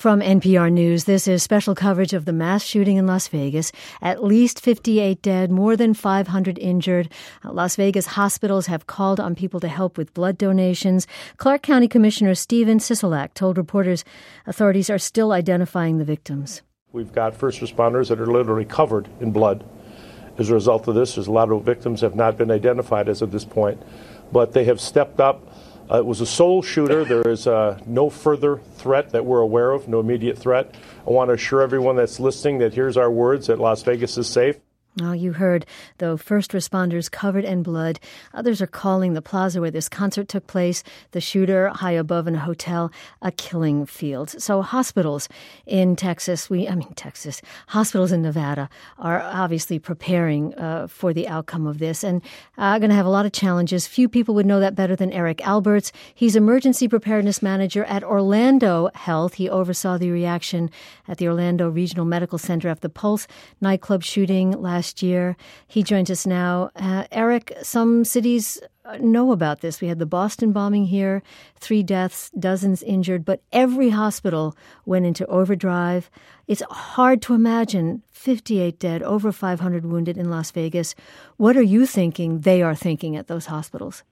From NPR News, this is special coverage of the mass shooting in Las Vegas. At least 58 dead, more than 500 injured. Las Vegas hospitals have called on people to help with blood donations. Clark County Commissioner Steven Sisolak told reporters authorities are still identifying the victims. We've got first responders that are literally covered in blood. As a result of this, there's a lot of victims have not been identified as of this point, but they have stepped up. It was a sole shooter. There is no further threat that we're aware of, no immediate threat. I want to assure everyone that's listening that here's our words, that Las Vegas is safe. Oh, you heard, though, first responders covered in blood. Others are calling the plaza where this concert took place, the shooter high above in a hotel, a killing field. So hospitals in hospitals in Nevada are obviously preparing for the outcome of this and going to have a lot of challenges. Few people would know that better than Eric Alberts. He's emergency preparedness manager at Orlando Health. He oversaw the reaction at the Orlando Regional Medical Center after the Pulse nightclub shooting last year. He joins us now. Eric, some cities know about this. We had the Boston bombing here, 3 deaths, dozens injured, but every hospital went into overdrive. It's hard to imagine 58 dead, over 500 wounded in Las Vegas. What are you thinking they are thinking at those hospitals?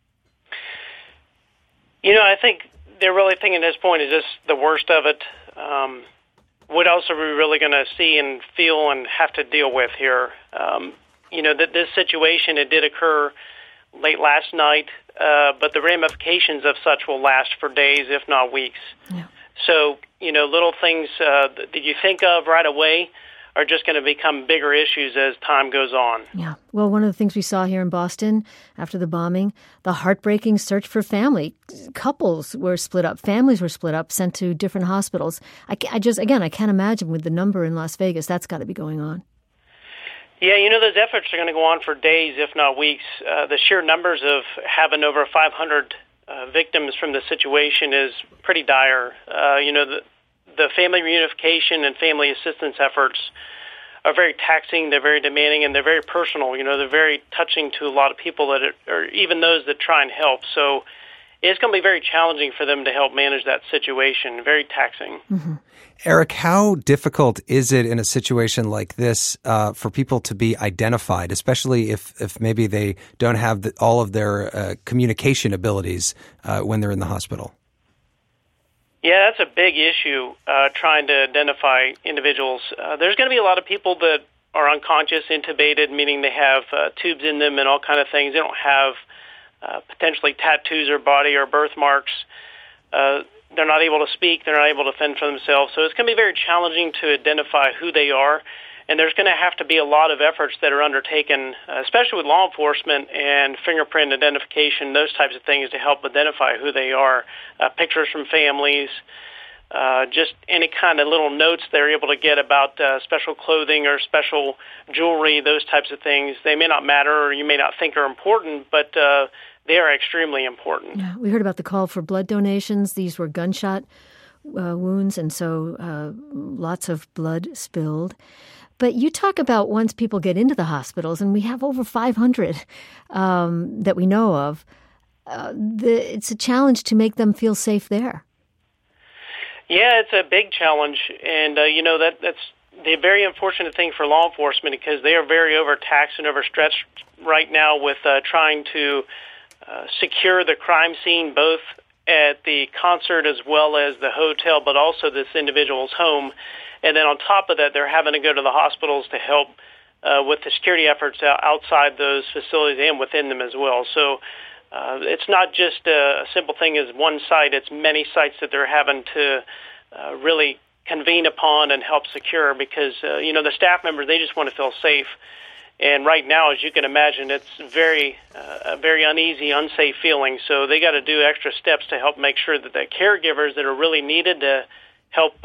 I think they're really thinking at this point, is this the worst of it? What else are we really going to see and feel and have to deal with here? That this situation, it did occur late last night, but the ramifications of such will last for days, if not weeks. Yeah. So, little things that you think of right away are just going to become bigger issues as time goes on. Yeah. Well, one of the things we saw here in Boston after the bombing, the heartbreaking search for family. Couples were split up. Families were split up, sent to different hospitals. I can't imagine with the number in Las Vegas, that's got to be going on. Yeah, those efforts are going to go on for days, if not weeks. The sheer numbers of having over 500 victims from the situation is pretty dire. The family reunification and family assistance efforts are very taxing, they're very demanding, and they're very personal. They're very touching to a lot of people that are even those that try and help. So it's going to be very challenging for them to help manage that situation, very taxing. Mm-hmm. Eric, how difficult is it in a situation like this for people to be identified, especially if maybe they don't have all of their communication abilities when they're in the hospital? Yeah, that's a big issue, trying to identify individuals. There's going to be a lot of people that are unconscious, intubated, meaning they have tubes in them and all kind of things. They don't have potentially tattoos or body or birthmarks. They're not able to speak. They're not able to fend for themselves. So it's going to be very challenging to identify who they are. And there's going to have to be a lot of efforts that are undertaken, especially with law enforcement and fingerprint identification, those types of things to help identify who they are. Pictures from families, just any kind of little notes they're able to get about special clothing or special jewelry, those types of things. They may not matter or you may not think are important, but they are extremely important. Yeah, we heard about the call for blood donations. These were gunshot wounds, and so lots of blood spilled. But you talk about once people get into the hospitals, and we have over 500 that we know of, it's a challenge to make them feel safe there. Yeah, it's a big challenge, and that's the very unfortunate thing for law enforcement because they are very overtaxed and overstretched right now with trying to secure the crime scene, both at the concert as well as the hotel, but also this individual's home. And then on top of that, they're having to go to the hospitals to help with the security efforts outside those facilities and within them as well. So it's not just a simple thing as one site. It's many sites that they're having to really convene upon and help secure because, the staff members, they just want to feel safe. And right now, as you can imagine, it's a very uneasy, unsafe feeling. So they got to do extra steps to help make sure that the caregivers that are really needed to help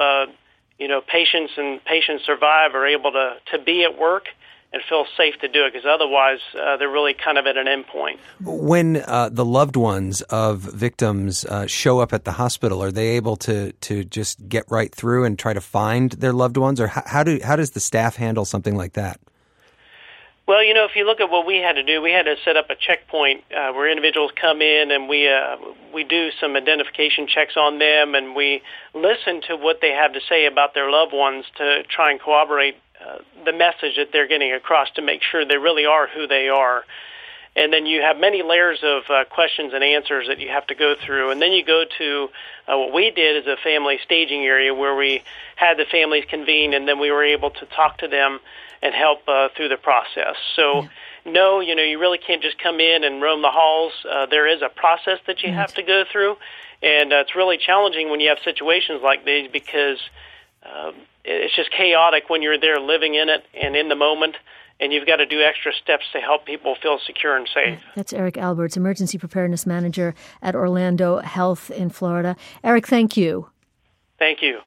patients survive are able to be at work and feel safe to do it because otherwise they're really kind of at an end point. When the loved ones of victims show up at the hospital, are they able to just get right through and try to find their loved ones, or how does the staff handle something like that? Well, if you look at what we had to do, we had to set up a checkpoint where individuals come in and we do some identification checks on them, and we listen to what they have to say about their loved ones to try and corroborate the message that they're getting across to make sure they really are who they are. And then you have many layers of questions and answers that you have to go through. And then you go to what we did as a family staging area where we had the families convene, and then we were able to talk to them and help through the process. So, no, you really can't just come in and roam the halls. There is a process that you have to go through, and it's really challenging when you have situations like these because it's just chaotic when you're there living in it and in the moment, and you've got to do extra steps to help people feel secure and safe. That's Eric Alberts, Emergency Preparedness Manager at Orlando Health in Florida. Eric, thank you. Thank you.